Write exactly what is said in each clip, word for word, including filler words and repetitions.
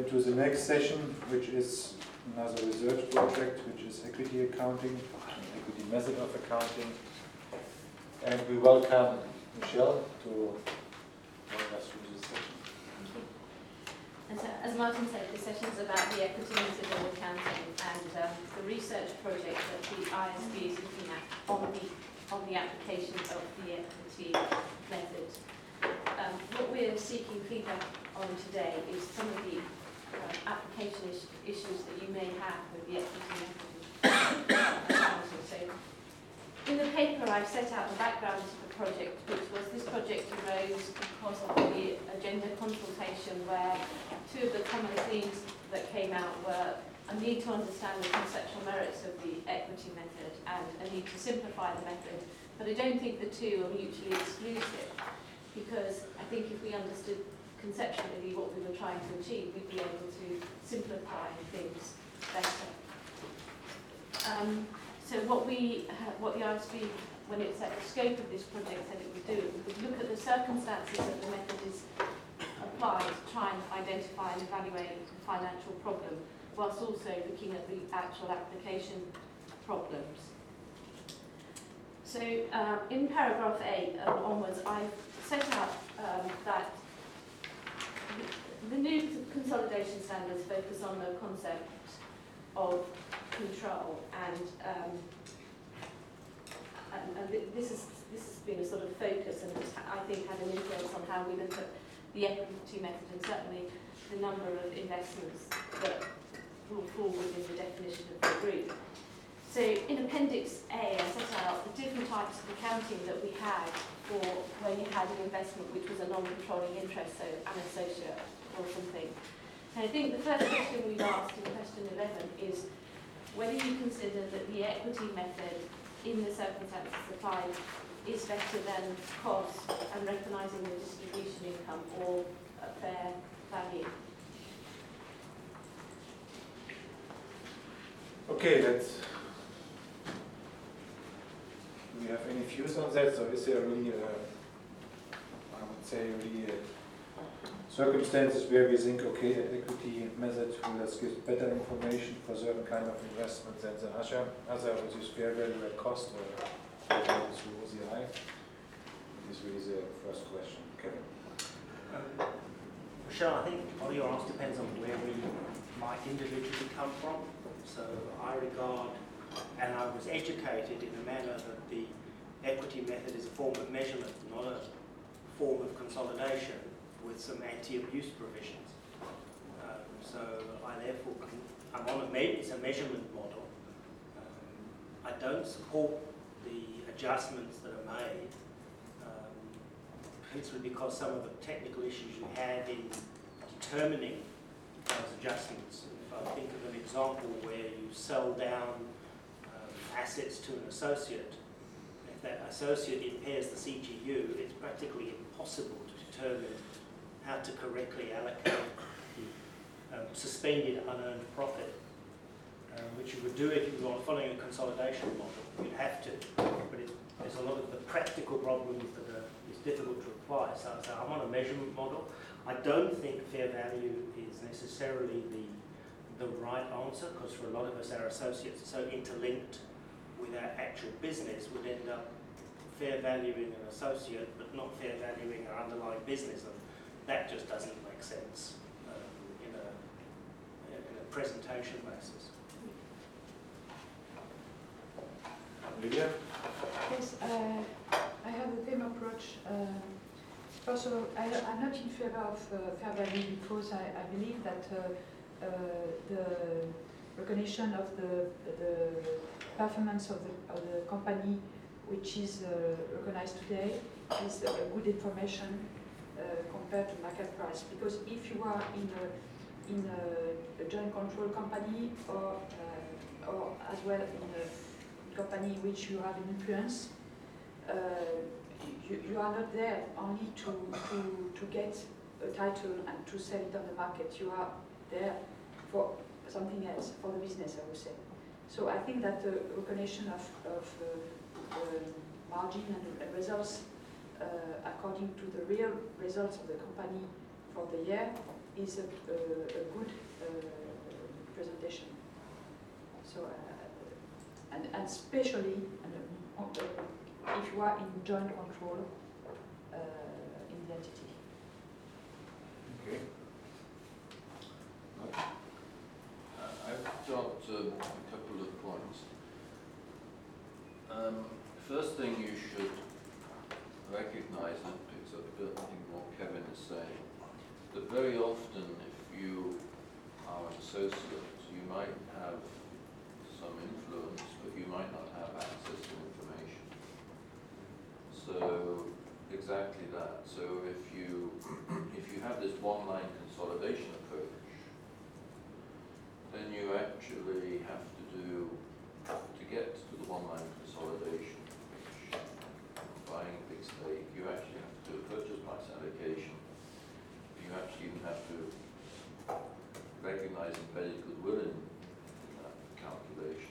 to the next session, which is another research project, which is equity accounting, equity method of accounting. And we welcome Michelle to walk us through this session. Thank you. And so, as Martin said, the session is about the equity method of accounting and um, the research project that the I S B is looking at on the on the application of the equity method. Um, what we're seeking feedback on today is some of the uh, application is issues that you may have with the equity method. So, in the paper, I've set out the background to the project, which was this project arose because of the agenda consultation, where two of the common themes that came out were a need to understand the conceptual merits of the equity method and a need to simplify the method. But I don't think the two are mutually exclusive, because I think if we understood conceptually what we were trying to achieve, we'd be able to simplify things better. Um, so what we, uh, what the I S B, when it set the scope of this project, said it would do, it would look at the circumstances that the method is applied to try and identify and evaluate the financial problem, whilst also looking at the actual application problems. So uh, in paragraph eight um, onwards, I've set out um, that the new consolidation standards focus on the concept of control, and um, and, and this is this has been a sort of focus, and it's, I think, had an influence on how we look at the equity method, and certainly the number of investments that will fall within the definition of the group. So in Appendix A, I set out the different types of accounting that we had for where you had an investment which was a non-controlling interest, so an associate or something. And I think the first question we've asked in question eleven is whether you consider that the equity method in the circumstances applied is better than cost and recognising the distribution income or a fair value. Okay, let's. Do we have any views on that? So is there really, uh, I would say, really uh, circumstances where we think, okay, equity method will us give better information for certain kind of investments than the other, other which is fair value at cost or fair value through O C I? This is really the first question. Kevin. Um, Michelle, I think all your answer depends on where we might individually come from. So I regard, and I was educated in the manner that the equity method is a form of measurement, not a form of consolidation with some anti-abuse provisions. Um, so I therefore, can, I'm on a, me it's a measurement model. Um, I don't support the adjustments that are made, um, principally because some of the technical issues you have in determining those adjustments. I think of an example where you sell down um, assets to an associate. If that associate impairs the C G U, it's practically impossible to determine how to correctly allocate um, suspended unearned profit, um, which you would do if you were following a consolidation model. You'd have to, but it, there's a lot of the practical problems that are it's difficult to apply. So, so I'm on a measurement model. I don't think fair value is necessarily the the right answer, because for a lot of us, our associates are so interlinked with our actual business, would end up fair valuing an associate, but not fair valuing our underlying business, and that just doesn't make sense um, in, a, in a presentation basis. Lydia? Yes, uh, I have the same approach. Uh, first of all, I, I'm not in favor of uh, fair value because I, I believe that uh, Uh, the recognition of the, the performance of the, of the company, which is uh, recognized today, is uh, good information uh, compared to market price. Because if you are in a, in a, a joint control company, or uh, or as well in a company in which you have an influence, uh, you, you are not there only to, to to get a title and to sell it on the market. You are there for something else, for the business, I would say. So I think that the recognition of, of uh, uh, margin and results uh, according to the real results of the company for the year is a, a, a good uh, presentation. So, uh, and, and especially and, uh, if you are in joint control uh, in the entity. Okay. Uh, I've got um, a couple of points. Um, first thing you should recognize, and it picks up a bit, I think, what Kevin is saying, that very often if you are an associate, you might have some influence, but you might not have access to information. So exactly that. So if you if you have this one-line consolidation approach, then you actually have to do, to get to the one-line consolidation, which buying a big stake, you actually have to do a purchase price allocation. You actually even have to recognize embedded goodwill in, in that calculation,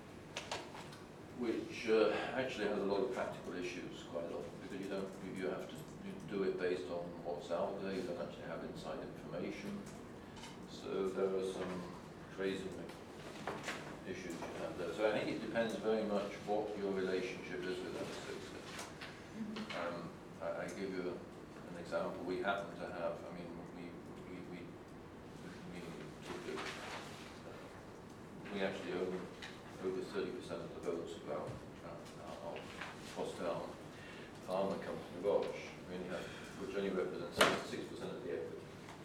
which uh, actually has a lot of practical issues quite often, because you don't, you, you have to do it based on what's out there, you don't actually have inside information. So there are some crazy issues you have there. So I think it depends very much what your relationship is with that associate. Um, I, I give you an example. We happen to have, I mean, we we we we, took it, uh, we actually own over thirty percent of the votes of our, our, our Postel pharma company, Roche, we only have, which only represents six percent of the equity.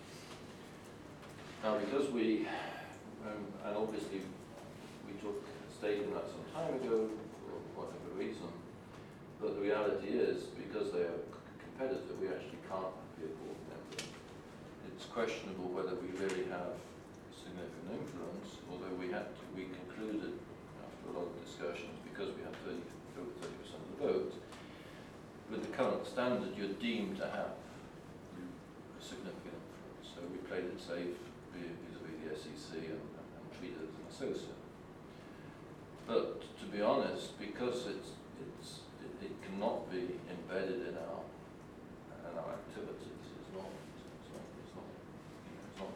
Now, because we, um, and obviously we took a stake in that some time ago for whatever reason, but the reality is, because they are a competitor, we actually can't be a board member. It's questionable whether we really have significant influence, although we had to, we concluded after a lot of discussions, because we had thirty, over thirty percent of the vote, with the current standard, you're deemed to have significant influence. So we played it safe vis-a-vis the S E C and, and, and treated it as an associate. But to be honest, because it's it's it, it cannot be embedded in our in our activities, it's not it's not it's not, you know, it's, not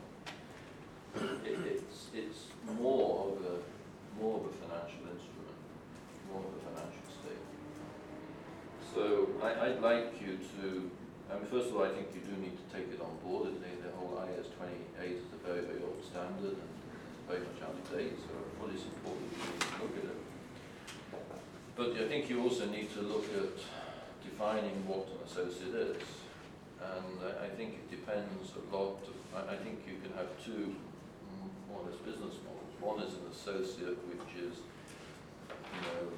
it, it's it's more of a more of a financial instrument, more of a financial stake. So I, I'd like you to, I mean, first of all, I think you do need to take it on board. The, the whole I A S twenty-eight is a very, very old standard and it's very much out of date, so I fully support that you need to look at it. But I think you also need to look at defining what an associate is. And I, I think it depends a lot. Of, I, I think you can have two more or less business models. One is an associate which is, you know,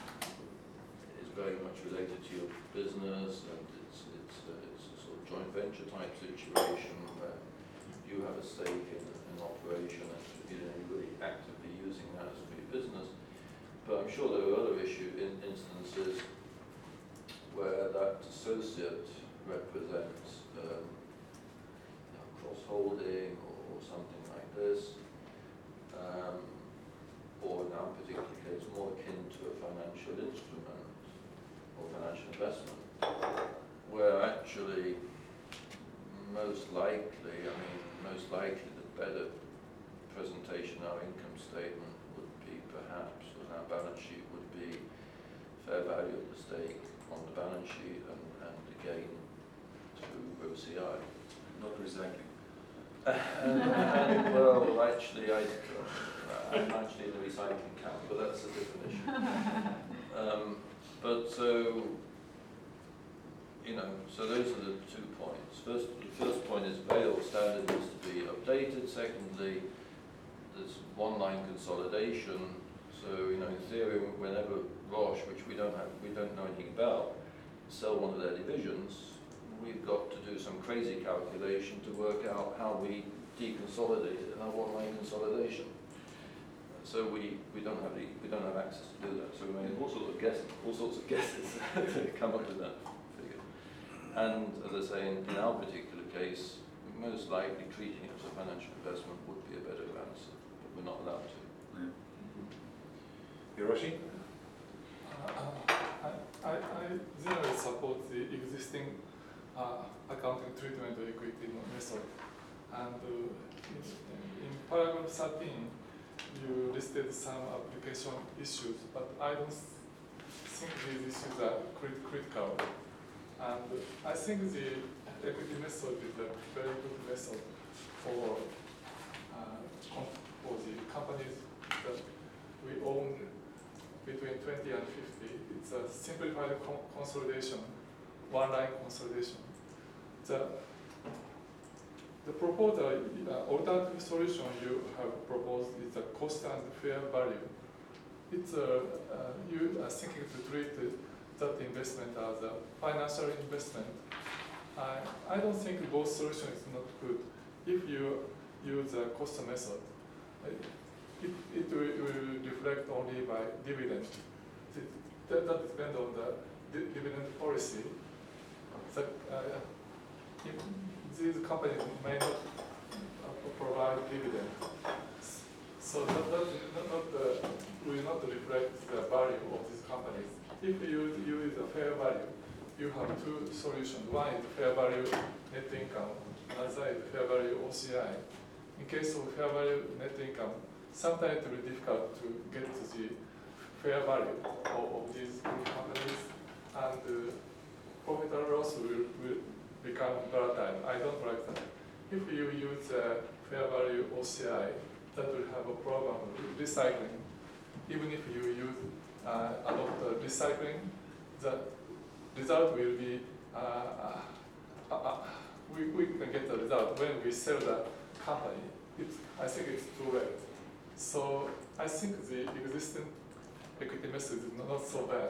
is very much related to your business, and it's it's a, it's a sort of joint venture type situation where you have a stake in an operation and you know, you're really actively using that as for your business. But I'm sure there are other issue in instances where that associate represents um, you know, cross-holding or, or something like this, um, or in our particular case, more akin to a financial instrument or financial investment, where actually most likely, I mean, most likely the better presentation of our income statement would be perhaps, on our balance sheet would be fair value of the stake on the balance sheet and, and the gain through O C I. Not recycling. and, and, well, actually, I, I'm actually in the recycling camp, but that's a different issue. Um, but so, you know, so those are the two points. First, the first point is very old standard needs to be updated. Secondly, there's one-line consolidation. So, you know, in theory, whenever Roche, which we don't have, we don't know anything about, sell one of their divisions, we've got to do some crazy calculation to work out how we deconsolidate it in our one-line consolidation. So we, we don't have the, we don't have access to do that. So we made all sorts of guesses, all sorts of guesses to come up with that figure. And as I say, in, in our particular case, most likely treating it as a financial investment would be a better answer, but we're not allowed to. Yeah. Hiroshi? Uh, I, I, I generally support the existing uh, accounting treatment of equity method. And uh, in, in paragraph thirteen, you listed some application issues, but I don't think these issues are crit critical. And I think the equity method is a very good method for, uh, for the companies that we own between twenty and fifty. It's a simplified con consolidation, one-line consolidation. The, the proposal, uh, alternative solution you have proposed is a cost and fair value. It's a, uh, you are thinking to treat that investment as a financial investment. I, I don't think both solutions is not good. If you use a cost method, it, it will, will reflect only by dividend. That, that depends on the di dividend policy. That, uh, if these companies may not uh, provide dividend. So that, that not, not, uh, will not reflect the value of these companies. If you use a fair value, you have two solutions. One is fair value net income, another is fair value O C I. In case of fair value net income, sometimes it will be difficult to get to the fair value of, of these companies, and uh, profit and loss will, will become volatile. I don't like that. If you use uh, fair value O C I, that will have a problem with recycling. Even if you use uh, adopt uh, recycling, the result will be uh, uh, uh, we, we can get the result when we sell the company. It's, I think it's too late. So I think the existing equity method is not so bad.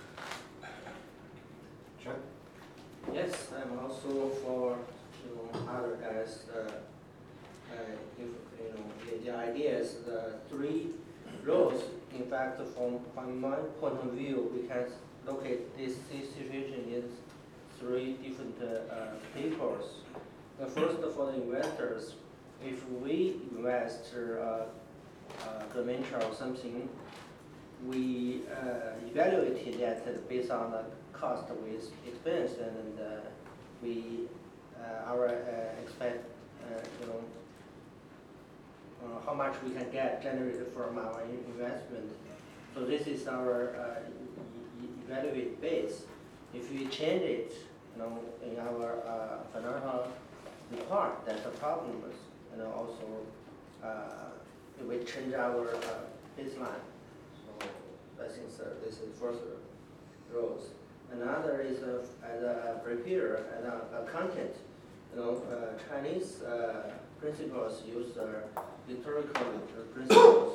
John? Yes, I'm also for you know other guys. Uh, uh, if you know the, the idea is the three roles. In fact, from from my point of view, we can look at this, this situation in three different uh, uh, papers. The first, for the investors, if we invest uh, uh, the venture or something, we uh, evaluate that based on the cost with expense, and uh, we uh, our uh, expect uh, you know uh, how much we can get generated from our investment. So this is our uh, e evaluate base. If we change it, you know, in our uh, financial report, that's a problem. You know, also uh, if we change our uh, baseline. So I think so this is first roles. Another is uh, as a preparer, as a, a content. You know, uh, Chinese uh, principles use uh, historical principles.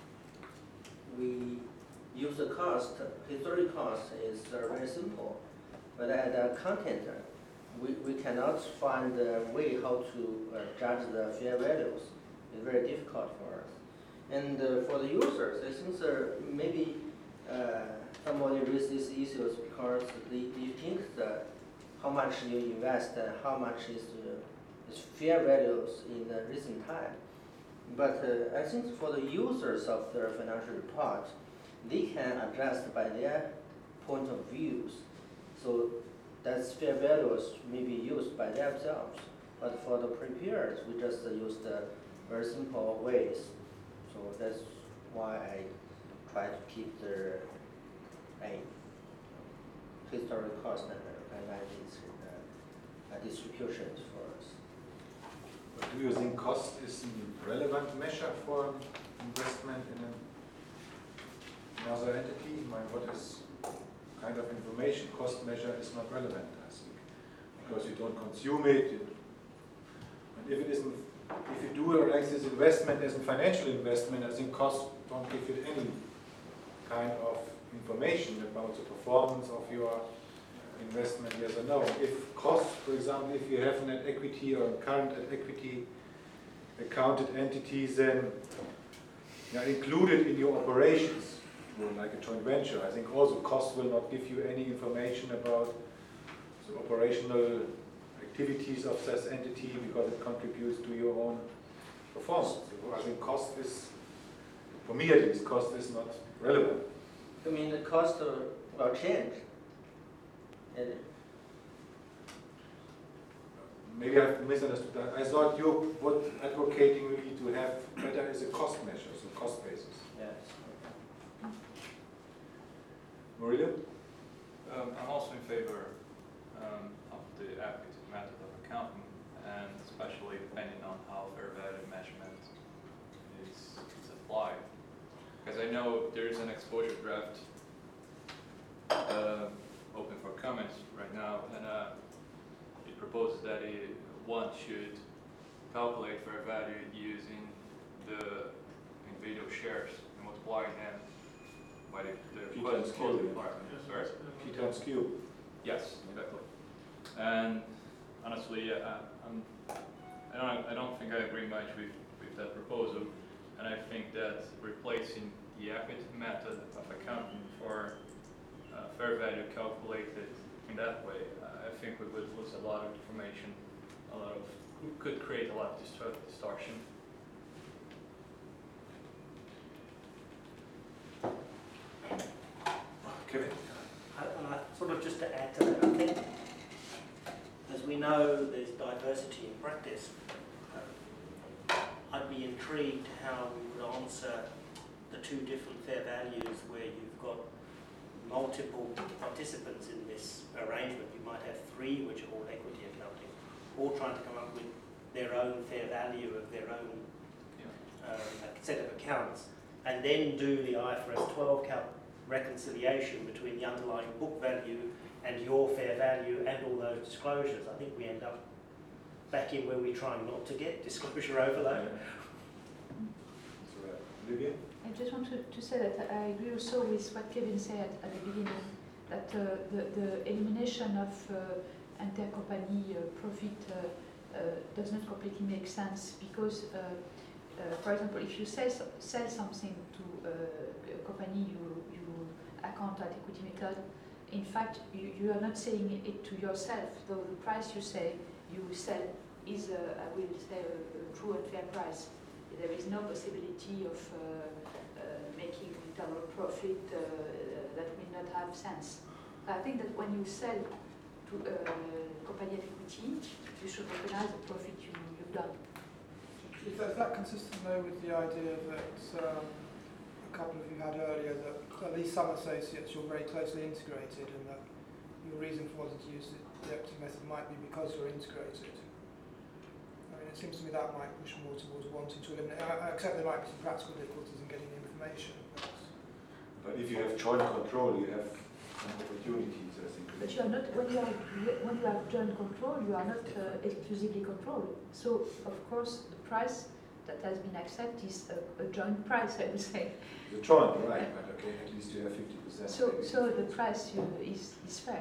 We use the cost. Historic cost is uh, very simple, but as a content, we, we cannot find a way how to uh, judge the fair values. It's very difficult for us. And uh, for the users, I think uh, maybe uh, somebody raised these issues because they, they think that how much you invest and how much is, uh, is fair values in the recent time. But uh, I think for the users of the financial report, they can adjust by their point of views. So that's fair values may be used by themselves. But for the preparers, we just uh, use the very simple ways. So that's why I try to keep the uh, historic cost and analysis uh, distributions for us. But do you think cost is a relevant measure for investment in another entity? I mean, what is kind of information cost measure is not relevant, I think, because you don't consume it. You, and if it isn't, if you do a, like this investment as a financial investment, I think costs don't give you any kind of information about the performance of your investment, yes or no. If costs, for example, if you have net equity or current equity accounted entities, then they are included in your operations, like a joint venture. I think also costs will not give you any information about the operational activities of this entity because it contributes to your own performance. So I think cost is, for me at least, cost is not relevant. I mean, the cost uh, will change. And maybe I've misunderstood that. I thought you were advocating really to have better as a cost measure, so cost basis. Yes. Maria? Um, I'm also in favor um, of the equity method of accounting, and especially depending on how fair value measurement is, is applied. Because I know there is an exposure draft uh, open for comments right now, and uh, it proposes that it, one should calculate fair value using the individual shares and multiplying them by the, the P quote times quote Q. requirement. Sorry? P times Q. Yes, exactly. And honestly, uh, I'm, I don't, I don't think I agree much with, with that proposal, and I think that replacing the equity method of accounting for uh, fair value calculated in that way, uh, I think we would lose a lot of information, a lot of, could create a lot of distor distortion. Kevin? I, and I, sort of just to add to that, I think, as we know, there's diversity in practice. Uh, I'd be intrigued how we would answer the two different fair values where you've got multiple participants in this arrangement. You might have three which are all equity accounting, all trying to come up with their own fair value of their own Yeah. um, set of accounts, and then do the I F R S twelve cal reconciliation between the underlying book value and your fair value and all those disclosures. I think we end up back in where we're trying not to get disclosure overload. So, uh, Olivia? I just want to, to say that I agree also with what Kevin said at the beginning, that uh, the, the elimination of uh, intercompany uh, profit uh, uh, does not completely make sense, because, uh, uh, for example, if you sell, sell something to uh, a company you, you account at equity method, in fact, you, you are not selling it to yourself, though the price you say you sell is, uh, I will say, a, a true and fair price. There is no possibility of uh, uh, making internal profit uh, that will not have sense. I think that when you sell to a company at equity, you should recognize the profit you, you've done. Is that, is that consistent though with the idea that um, a couple of you had earlier, that at least some associates you're very closely integrated, and that your reason for wanting to use the, the equity method might be because you're integrated? I mean, it seems to me that might push more towards wanting to eliminate, I, I accept there might be some practical difficulties in getting the information. But, But if you have joint control, you have some opportunities, I think. But you are not, when you, are, when you have joint control, you are not uh, exclusively controlled. So, of course, the price that has been accepted is a, a joint price, I would say. The joint, right, but okay, at least you have fifty percent. So, so the price you, is, is fair.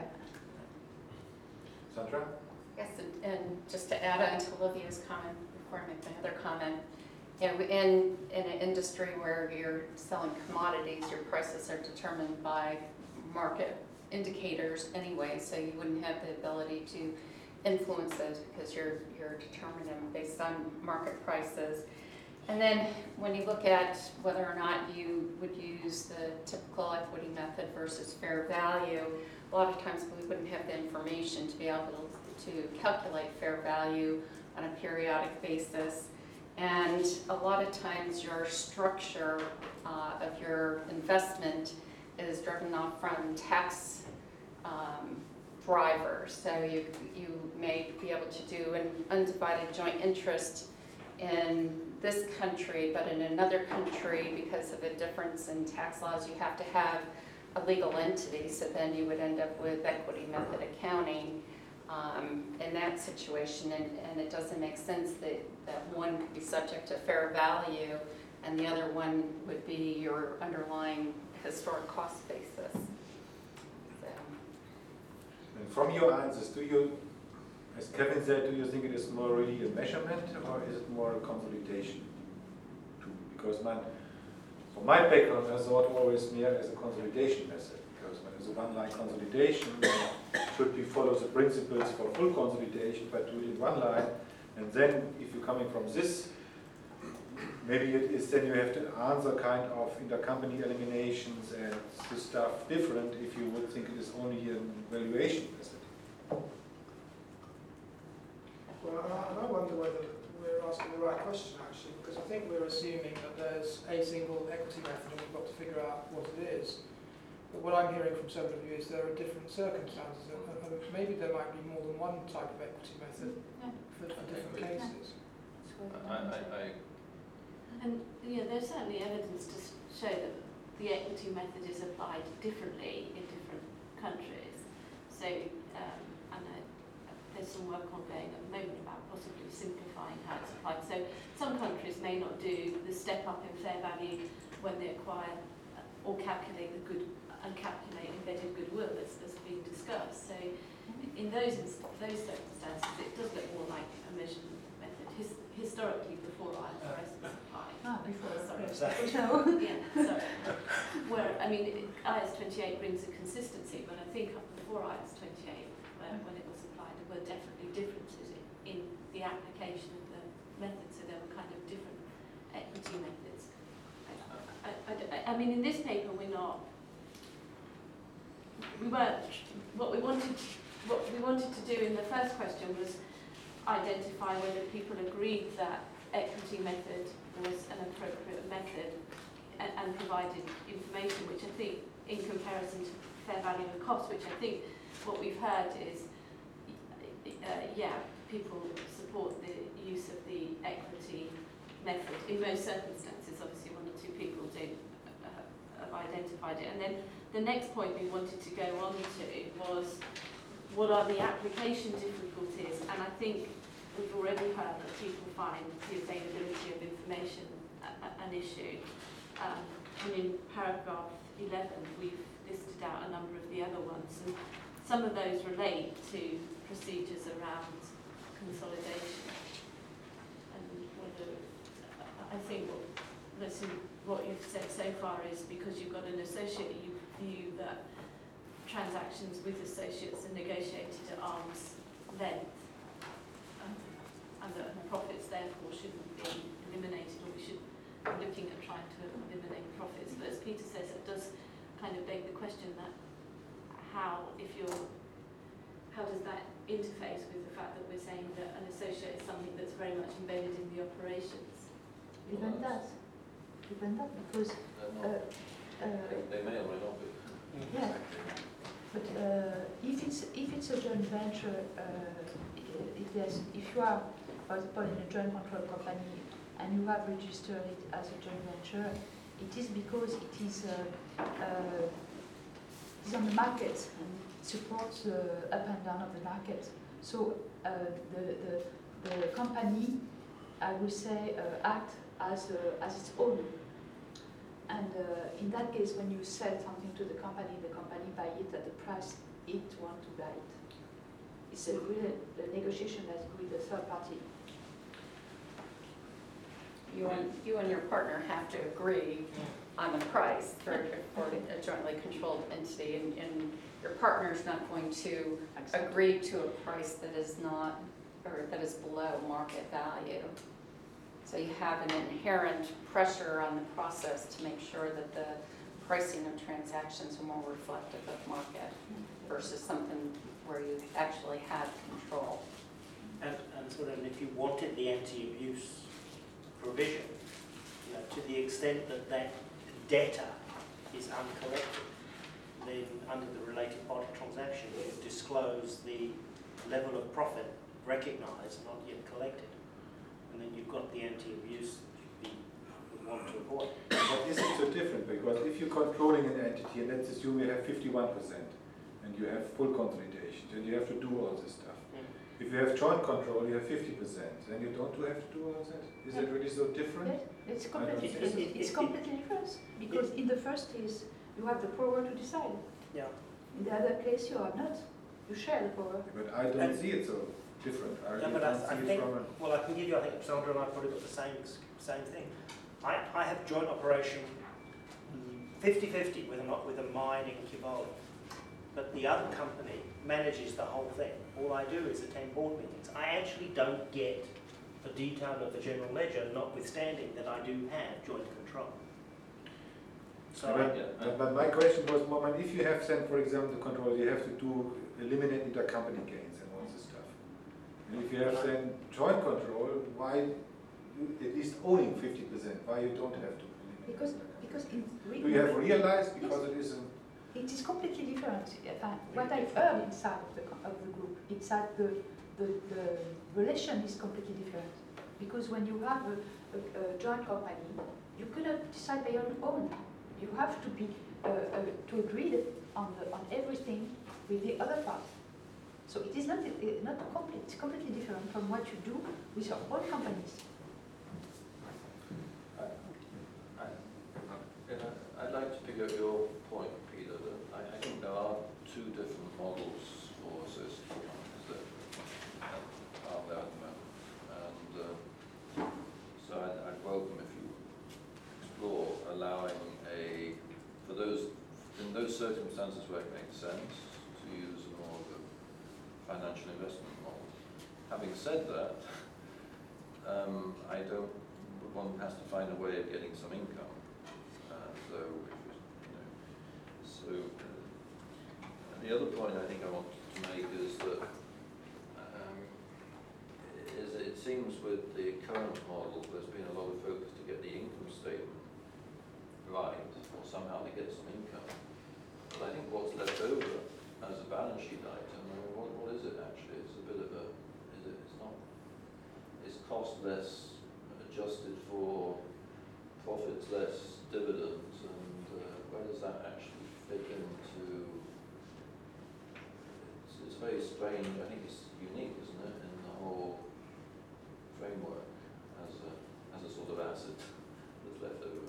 Sandra? Yes, and, and just to add on to Olivia's comment before I make my other comment, you know, in, in an industry where you're selling commodities, your prices are determined by market indicators anyway, so you wouldn't have the ability to influence those because you're, you're determining them based on market prices. And then when you look at whether or not you would use the typical equity method versus fair value, a lot of times we wouldn't have the information to be able to calculate fair value on a periodic basis. And a lot of times your structure uh, of your investment is driven off from tax um, drivers. So you, you may be able to do an undivided joint interest in this country, but in another country, because of a difference in tax laws, you have to have a legal entity. So then you would end up with equity method accounting um, in that situation. And, and it doesn't make sense that, that one could be subject to fair value and the other one would be your underlying historic cost basis. So. And from your answers, do you, as Kevin said, do you think it is more really a measurement or is it more a consolidation tool? Because my, from my background, I thought always mere as a consolidation method. Because when it's a one-line consolidation, it should be follow the principles for full consolidation, but do it in one line. And then, if you're coming from this, maybe it is then you have to answer kind of intercompany eliminations and this stuff different if you would think it is only a valuation method. Well, and I, and I wonder whether we're asking the right question actually, because I think we're assuming that there's a single equity method and we've got to figure out what it is. But what I'm hearing from several of you is there are different circumstances, and, and maybe there might be more than one type of equity method Yeah. for, for different agree. cases. I, I, I, And yeah, there's certainly evidence to s- show that the equity method is applied differently in different countries. So, um, and uh, there's some work ongoing at the moment about possibly simplifying how it's applied. So some countries may not do the step up in fair value when they acquire uh, or calculate the good and calculate embedded goodwill as, as being discussed. So in those ins- those circumstances, it does look more like a measurement method. His, historically, before I F R S was applied. Ah, before. Sorry. Yes. No. Yeah, sorry. Where, I mean, I S twenty-eight brings a consistency, but I think before I S twenty-eight, when, when it was applied, there were definitely differences in, in the application of the method, so there were kind of different equity methods. I, I, I, I mean, in this paper, we're not, we weren't, what we wanted, what we wanted to do in the first question was identify whether people agreed that equity method was an appropriate method and, and provided information, which I think, in comparison to fair value of cost, which I think what we've heard is, uh, yeah, people support the use of the equity method in most circumstances. Obviously, one or two people do uh, have identified it. And then the next point we wanted to go on to was, what are the application difficulties? And I think we've already heard that people find the availability of information a, a, an issue. Um, and in paragraph eleven, we've listed out a number of the other ones, and some of those relate to procedures around consolidation. And whether, I think what, listen, what you've said so far is because you've got an associate, you view that transactions with associates are negotiated at arm's length, um, and that the profits therefore shouldn't be eliminated, or we should be looking at trying to eliminate profits. But as Peter says, it does kind of beg the question that how, if you're, how does that interface with the fact that we're saying that an associate is something that's very much embedded in the operations? Even that, even that, because they're uh, not, uh, they may or may not be. yeah. But uh, if it's if it's a joint venture, uh, if there's if you are, for example, in a joint control company and you have registered it as a joint venture, it is because it is uh, uh, it is on the market and supports the up and down of the market. So uh, the, the the company, I would say, uh, act as uh, as its own. And uh, in that case, when you sell something to the company, the company buy it at the price it wants to buy it. It's a real the negotiation that's with the third party. You and, you and your partner have to agree on the price for, for a jointly controlled entity, and, and your partner's not going to agree to a price that is not, or that is below market value. So you have an inherent pressure on the process to make sure that the pricing of transactions are more reflective of market versus something where you actually have control. And, and sort of, if you wanted the anti-abuse provision, you know, to the extent that that debtor is uncollected, then under the related party transaction, you disclose the level of profit recognised, not yet collected. And then you've got the anti-abuse that you would want to avoid. But is it so different? Because if you're controlling an entity, and let's assume you have fifty-one percent, and you have full consolidation, then you have to do all this stuff. Mm. If you have joint control, you have fifty percent, then you don't have to do all that? Is it really so different? Yes, it's I don't completely think different. so. It's completely different because in the first case you have the power to decide. Yeah. In the other case you have not. You share the power. But I don't And- see it so different. I Yeah, really but don't I, I see it think, from a... well, I can give you, I think Sandra and I probably got the same same thing. I, I have joint operation fifty-fifty with a, with a mine in Kibali, but the other company manages the whole thing. All I do is attend board meetings. I actually don't get the detail of the general ledger, notwithstanding that I do have joint control. So I, But, but, but my question was more, if you have then, for example, the control, you have to do eliminate intercompany gains and all this stuff. And if you have then joint control, why you at least owning fifty percent? Why you don't have to? Because, because in Do you have realized because it isn't? it is completely different. Uh, what I've heard inside of the, co- of the group, it's that the, the, the relation is completely different. Because when you have a, a, a joint company, you cannot decide by your own. You have to be uh, uh, to agree on the, on everything with the other part. So it is not uh, not complete. It's completely different from what you do with your own companies. I'd like to pick up your point, Peter, that I, I think there are two different models for associated companies that are there at the moment. And uh, so I'd, I'd welcome if you explore allowing a, for those, in those circumstances where it makes sense, to use more of a financial investment model. Having said that, um, I don't, one has to find a way of getting some income. So, you know, so uh, and the other point I think I want to make is that um, is it seems with the current model there's been a lot of focus to get the income statement right, or somehow to get some income. But I think what's left over as a balance sheet item, I mean, what, what is it actually? It's a bit of a, is it? It's not. It's cost less adjusted for profits less dividends. Where does that actually fit into? It's, it's very strange. I think it's unique, isn't it, in the whole framework as a as a sort of asset that's left over.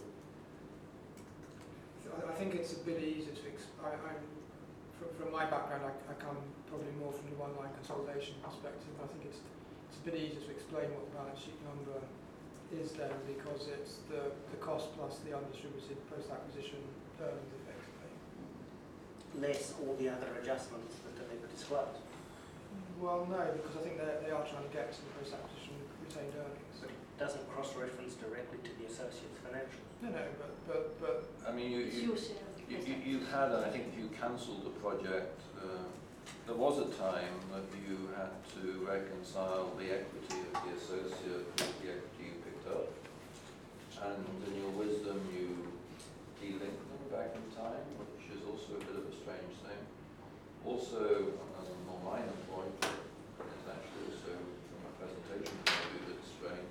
So I, I think it's a bit easier to. Exp- I, I'm from, from my background. I, I come probably more from the one-line consolidation perspective. I think it's it's a bit easier to explain what the balance sheet number is then, because it's the, the cost plus the undistributed post-acquisition earnings effectively. Less all the other adjustments that are never disclosed. Well, no, because I think they they are trying to get to the post-acquisition retained earnings. But it doesn't cross-reference directly to the associate's financials. No, no, but but but I mean, you It's you, your share of the you, business. you, you had, and I think if you cancelled the project, uh, there was a time that you had to reconcile the equity of the associate with the equity you picked up, and in your wisdom you de-linked them back in time, which is also a bit of a strange thing. Also, as a more minor point, it's actually also from a presentation point of view that's strange.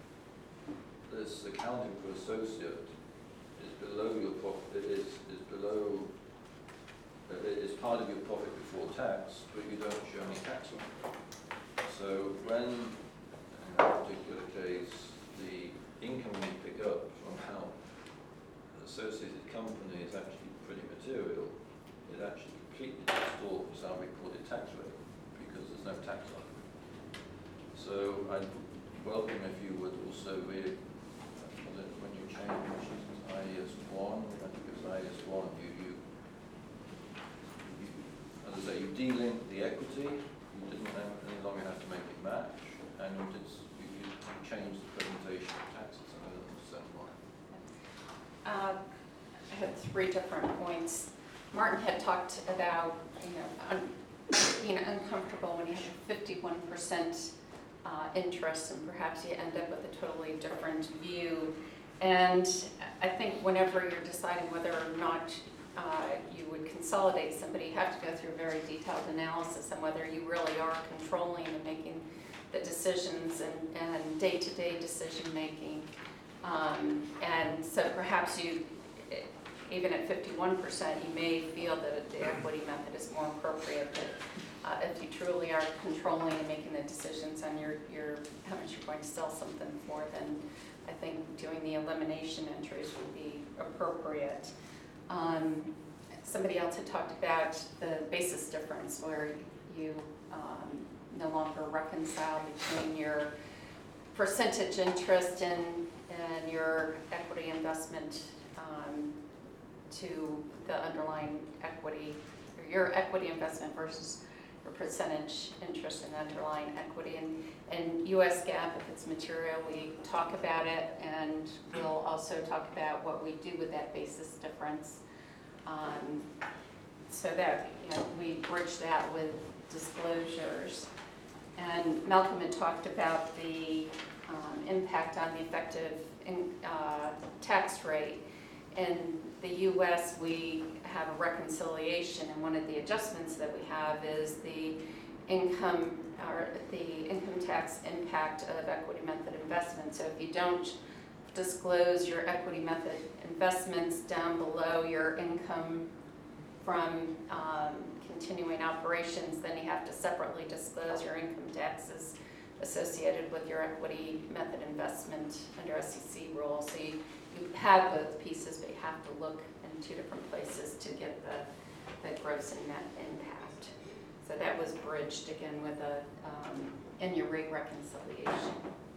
This accounting for associate is below your profit, it is, is below, uh, it is part of your profit before tax, but you don't show any tax on it. So when, in that particular case, the income you pick up from how an associated company is actually pretty material, it actually completely distorts our recorded tax rate because there's no tax on it. So I'd welcome if you would also read when you change I E S one, I think it's I E S one, you, you, you as I say, you de-link the equity, you didn't any longer have to make it match, and you did you, you changed the presentation of taxes, and I don't understand why. Uh, I had three different points. Martin had talked about, you know, un, being uncomfortable when you have a fifty-one percent uh, interest, and perhaps you end up with a totally different view. And I think whenever you're deciding whether or not uh, you would consolidate somebody, you have to go through a very detailed analysis on whether you really are controlling and making the decisions and, and day-to-day decision-making. Um, and so perhaps you, even at fifty-one percent, you may feel that the equity method is more appropriate, but uh, if you truly are controlling and making the decisions on your, your, how much you're going to sell something for, then I think doing the elimination entries would be appropriate. Um, somebody else had talked about the basis difference, where you um, no longer reconcile between your percentage interest in, in your equity investment um, to the underlying equity, or your equity investment versus your percentage interest in underlying equity. And, and U S GAAP, if it's material, we talk about it, and we'll also talk about what we do with that basis difference. Um, so that, you know, we bridge that with disclosures. And Malcolm had talked about the um, impact on the effective in, uh, tax rate. In the U S, we have a reconciliation, and one of the adjustments that we have is the income or the income tax impact of equity method investments. So if you don't disclose your equity method investments down below your income from um, continuing operations, then you have to separately disclose your income taxes associated with your equity method investment under S E C rules. So you, you have both pieces, but you have to look in two different places to get the, the gross and net impact. So that was bridged again with a um, in your rate reconciliation.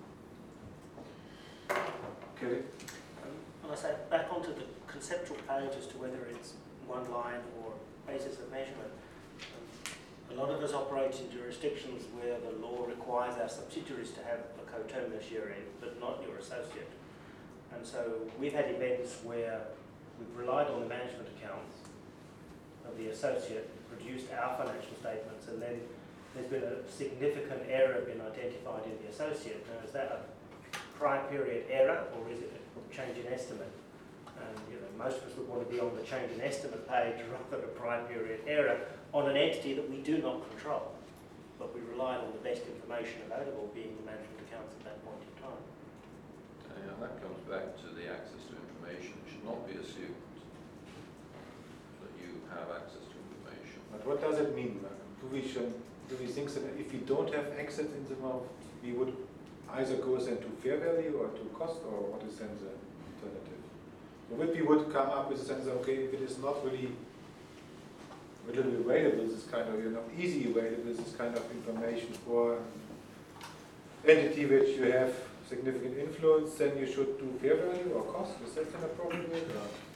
Kelly? And I say back onto the conceptual page as to whether it's one line or basis of measurement. Um, a lot of us operate in jurisdictions where the law requires our subsidiaries to have a coterminous year end, but not your associate. And so we've had events where we've relied on the management accounts of the associate, produced our financial statements, and then there's been a significant error been identified in the associate. Now, is that a prior period error, or is it a change in estimate? And you know, most of us would want to be on the change in estimate page rather than a prior period error on an entity that we do not control, but we relied on the best information available, being the management accounts at that point in time. And that comes back to the access to information. It should not be assumed that you have access to information. But what does it mean? Do we, should, do we think that if we don't have access in the mouth, we would either go then to fair value or to cost, or what is then the alternative? So if we would come up with a sense of, okay, if it is not really readily available, this kind of, you know, easy available, this kind of information for an entity which you have significant influence, then you should do fair value or cost. Is that an appropriate way?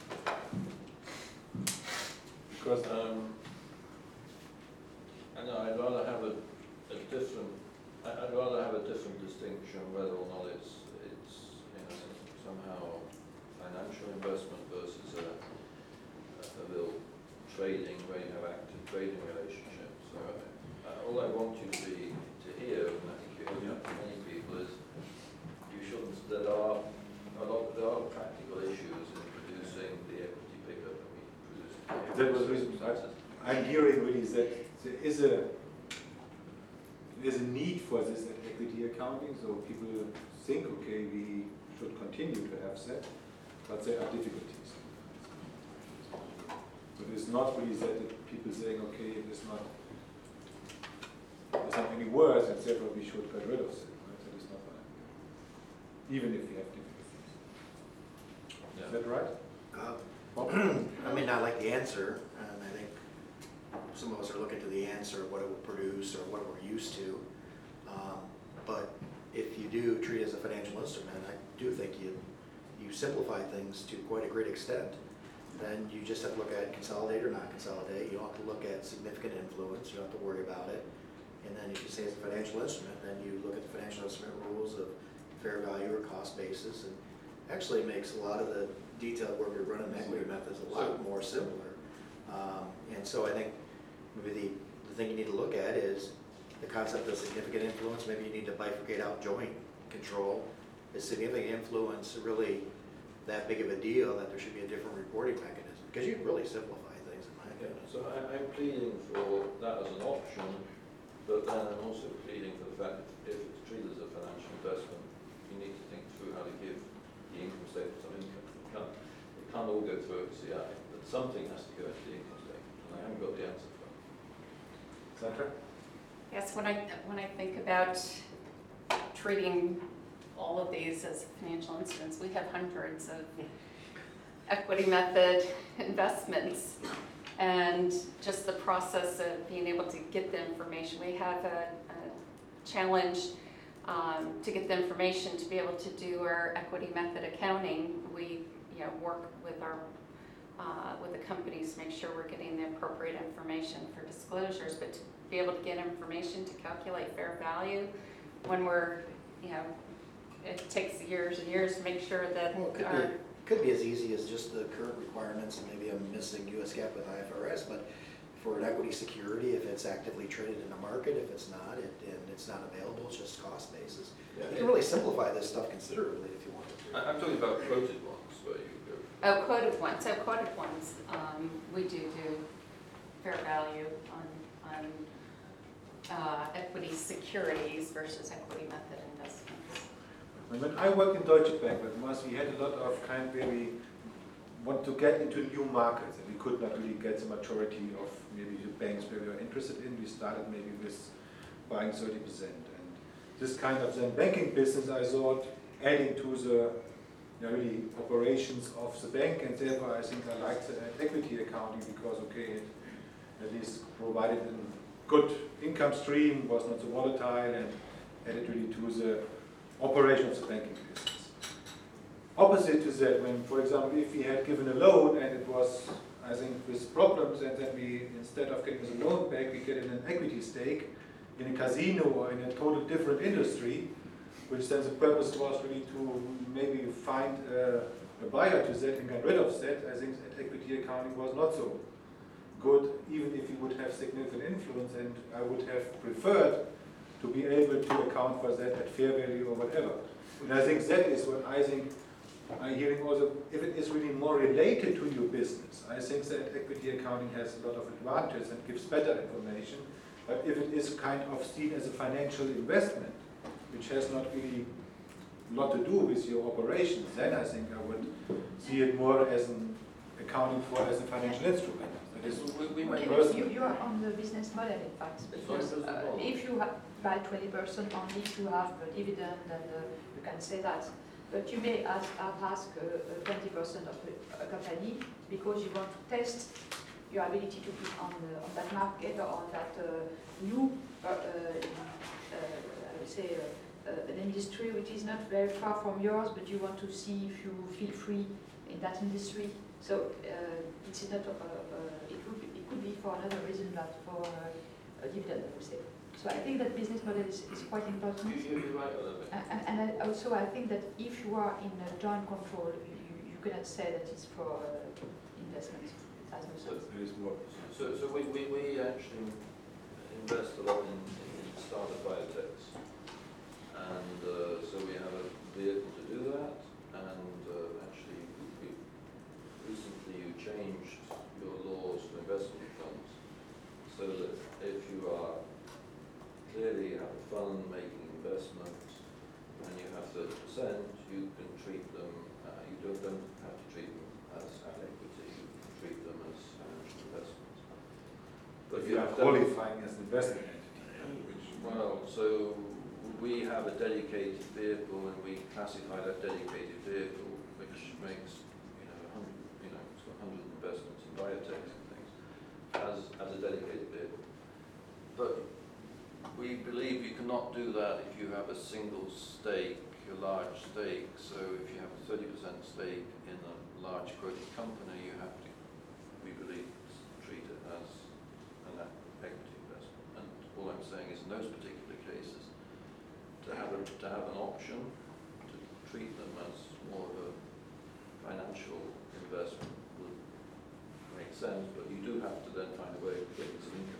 Because Um, I know, I'd rather have a, a different, I- I'd rather have a different distinction whether or not it's, it's you know, somehow financial investment versus a, a real trading, where you have active trading relationships. So uh, all I want you to be, to hear, and I think you hear from many people, is you shouldn't, there are a lot, there are practical issues in producing the equity pickup that we produce. That was the reason I- I'm hearing really that there is a there is a need for this equity accounting. So people think, okay, we should continue to have that, but there are difficulties. So it's not really that people saying, okay, it is not it's not any worse, and therefore we should get rid of it. Right? That is not what I'm hearing. Even if we have difficulties. Yeah. Is that right? Uh, I may not like the answer, and I think some of us are looking to the answer, what it will produce or what we're used to. Um, but if you do treat it as a financial instrument, I do think you you simplify things to quite a great extent. Then you just have to look at consolidate or not consolidate. You don't have to look at significant influence. You don't have to worry about it. And then if you say it's a financial instrument, then you look at the financial instrument rules of fair value or cost basis, and actually it makes a lot of the detailed work you're running equity methods a lot more simpler. Um, and so I think maybe the, the thing you need to look at is the concept of significant influence. Maybe you need to bifurcate out joint control. Is significant influence really that big of a deal that there should be a different reporting mechanism? Because you really simplify things in my Yeah, opinion. so I, I'm pleading for that as an option, but then I'm also pleading for the fact that if it's treated as a financial investment, you need to think through how to give the income statement some income. It can't, it can't all go through O C I, but something has to go into the income statement, and I haven't got the answer for it. Sandra? Yes, when I when I think about treating all of these as financial instruments, we have hundreds of equity method investments, and just the process of being able to get the information. We have a, a challenge um, to get the information to be able to do our equity method accounting. We you know work with our uh, with the companies to make sure we're getting the appropriate information for disclosures, but to be able to get information to calculate fair value when we're you know it takes years and years to make sure that Well, it could our be, could be as easy as just the current requirements, and maybe I'm missing U S GAAP with I F R S, but for an equity security, if it's actively traded in the market, if it's not, it, and it's not available, it's just cost basis. Yeah, You can really simplify this stuff considerably if you wanted to. I- I'm talking about quoted ones where you go. Oh, quoted ones, so quoted ones, um, we do do fair value on, on, uh, equity securities versus equity method investments. And when I worked in Deutsche Bank with Mars, we had a lot of kind where we want to get into new markets, and we could not really get the majority of maybe the banks where we were interested in. We started maybe with buying thirty percent. And this kind of then banking business, I thought, adding to the you know, really operations of the bank, and therefore I think I like the equity accounting because, okay, it at least provided a good income stream, was not so volatile, and added really to the operation of the banking business. Opposite to that, when, for example, if we had given a loan and it was, I think, with problems, and then we, instead of getting the loan back, we get in an equity stake in a casino or in a total different industry, which then the purpose was really to maybe find a, a buyer to that and get rid of that. I think that equity accounting was not so good, even if you would have significant influence, and I would have preferred to be able to account for that at fair value or whatever. And I think that is what I think I'm hearing also, if it is really more related to your business, I think that equity accounting has a lot of advantages and gives better information. But if it is kind of seen as a financial investment, which has not really a lot to do with your operations, then I think I would see it more as an accounting for as a financial instrument. That is, We, we Okay, might but personally. You, you are on the business model, in fact, because business uh, model. if you ha- buy twenty percent only if you have a dividend, then uh, you can say that. But you may ask, have asked uh, uh, twenty percent of a, a company because you want to test your ability to be on, the, on that market or on that uh, new, uh, uh, uh, I would say, uh, uh, an industry which is not very far from yours, but you want to see if you feel free in that industry. So uh, it's not, uh, uh, it, would be, it could be for another reason than for uh, a dividend, I would say. So I think that business model is, is quite important. You, you're right a little bit. And, and I also I think that if you are in a joint control, you, you cannot say that it's for uh, investment. It has no sense. there is more. So, so we, we, we actually invest a lot in, in startup biotechs. And uh, so we have a vehicle to do that. And uh, actually, we, recently you changed your laws for investment funds so that if you are clearly have a fund making investments and you have thirty percent, you can treat them, uh, you don't, don't have to treat them as at equity, you can treat them as financial investments. But you You are have to, qualifying as an investment entity, which well, so we have a dedicated vehicle and we classify that dedicated vehicle, which makes, you know, a hundred, you know, it's got a hundred investments in biotechs and things, as, as a dedicated vehicle. But we believe you cannot do that if you have a single stake, a large stake. So if you have a thirty percent stake in a large quoted company, you have to, we believe, treat it as an equity investment. And all I'm saying is in those particular cases, to have a, to have an option to treat them as more of a financial investment would make sense, but you do have to then find a way of getting some income.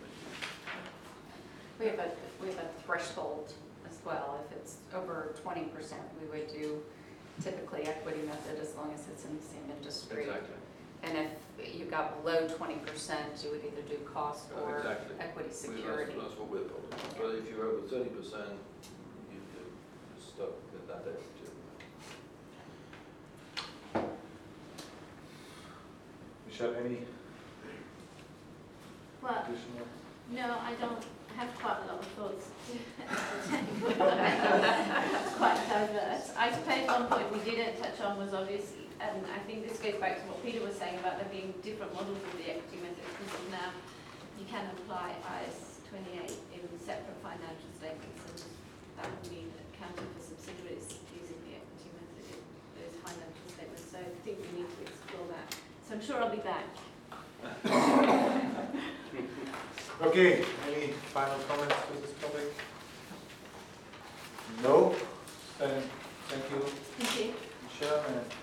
We have a, we have a threshold as well. If it's over twenty percent, we would do typically equity method as long as it's in the same industry. Exactly. And if you got below twenty percent, you would either do cost Uh, or exactly. equity We- security. That's, that's what we're talking about. But if you're over thirty percent, you, you're stuck with that equity. Michelle, any Well, additional? no, I don't have quite a lot of thoughts. It's quite diverse. I suppose one point we didn't touch on was obviously, and I think this goes back to what Peter was saying about there being different models of the equity method, because now you can apply I S twenty-eight in separate financial statements, and that would mean accounting for subsidiaries using the equity method in those financial statements. So I think we need to explore that. So I'm sure I'll be back. Okay, any final comments to this topic? No? Then, thank you, Thank you. Michelle, and